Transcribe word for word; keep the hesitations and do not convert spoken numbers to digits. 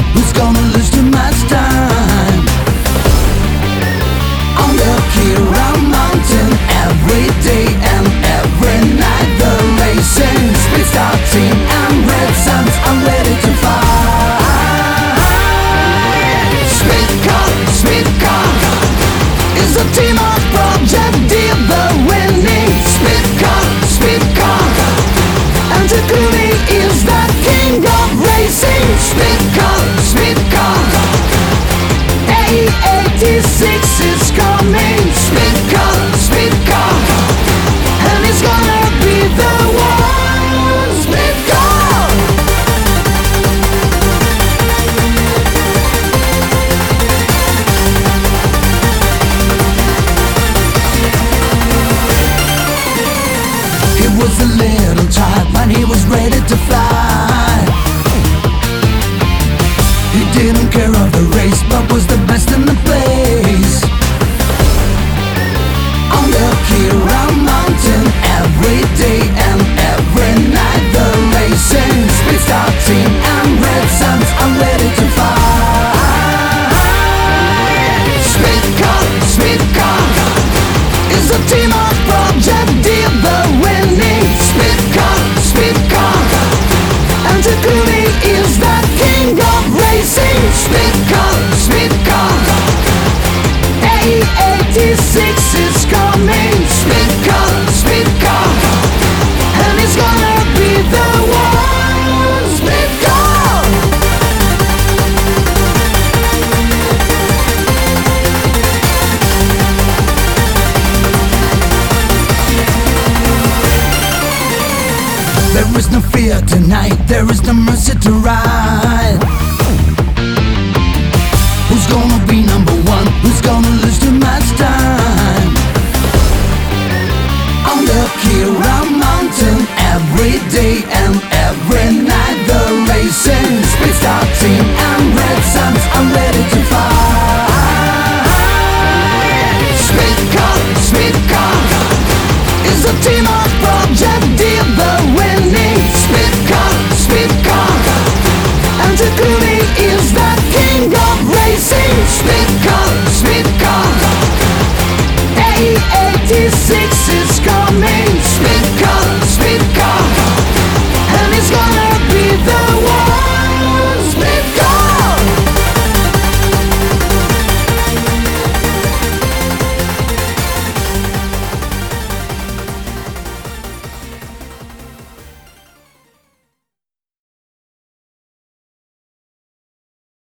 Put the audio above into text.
Who's gonna lose too much time? On the Kira Mountain, every day and every night the racing speed starting and red suns are ready to fly. Speed car, speed car is a team of Project Deal, the winning speed car, speed car. And Takumi is the king of racing. Speed car, speed car. A eighty-six is coming. Speed car, speed car. And it's gonna be the one. Speed car. He was a little child when he was ready to fly. He didn't care of the race, but was the best in the place. On the Kira Mountain, every day and every night the racing speed starting and red suns are ready to fly. Speed car, speed car is a team of Project Deal, the winning speed car, speed car. And Takumi is the king of racing. Speed car, speed car. A eighty-six is coming. Speed car, speed car. And it's gonna be the one. Speed car. There is no fear tonight, there is no mercy to ride.